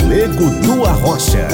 Galego do Arrocha.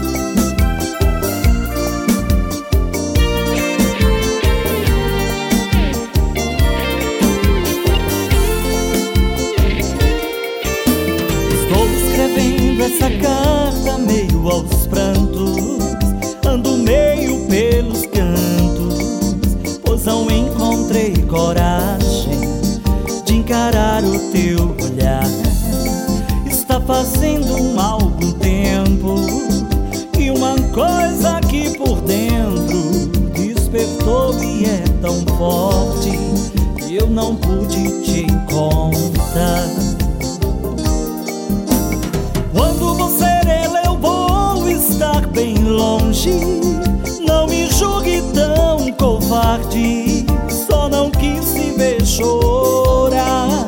Estou escrevendo essa carta meio aos prantos, ando meio pelos cantos, pois não encontrei coragem de encarar o teu olhar. Está fazendo algum tempo que uma coisa aqui por dentro despertou e é tão forte que eu não pude te encontrar. Quando você ler eu vou estar bem longe, não me julgue tão covarde, só não quis te ver chorar.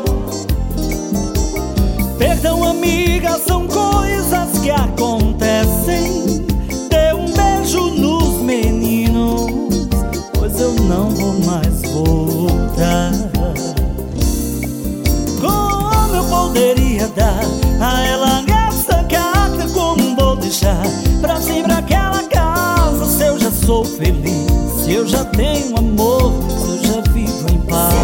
Perdão, amiga, são coisas que acontecem. Dê um beijo nos meninos, pois eu não vou mais voltar. Como eu poderia dar a ela essa carta? Como vou deixar pra sempre aquela casa? Se eu já sou feliz, se eu já tenho amor, se eu já vivo em paz.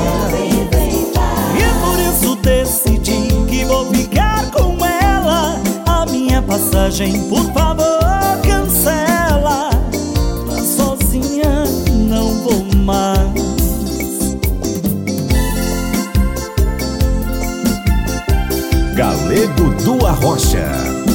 E por isso decidi que vou ficar com ela. A minha passagem, por favor, cancela. Tá sozinha, não vou mais. Galego do Arrocha.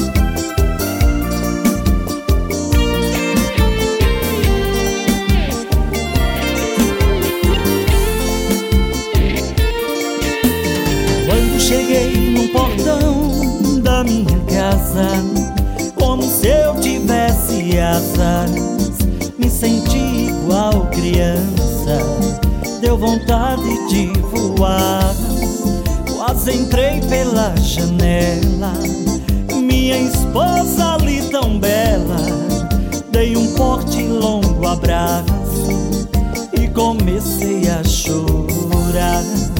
Quando cheguei no portão da minha casa, como se eu tivesse asas, me senti igual criança, deu vontade de voar. Quase entrei pela janela, minha esposa ali tão bela. Dei um forte e longo abraço e comecei a chorar.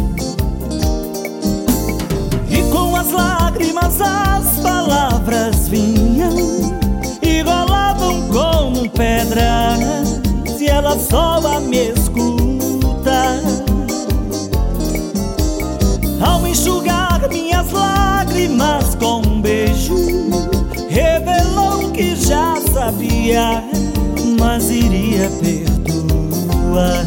E com as lágrimas as palavras vinham e rolavam como pedra, se ela só a me escuta. Ao enxugar minhas lágrimas com um beijo, revelou que já sabia, mas iria perdoar.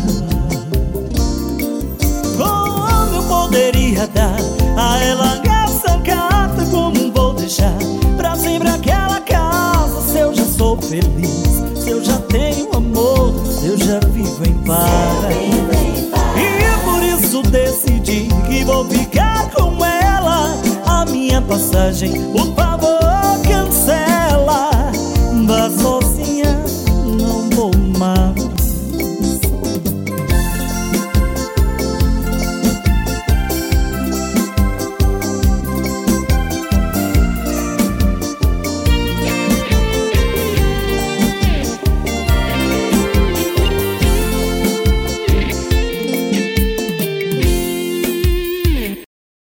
Como eu poderia dar a ela essa carta? Como vou deixar pra sempre aquela casa? Se eu já sou feliz, se eu já tenho amor, se eu já vivo em paz. E por isso decidi que vou ficar com ela. A minha passagem, por favor,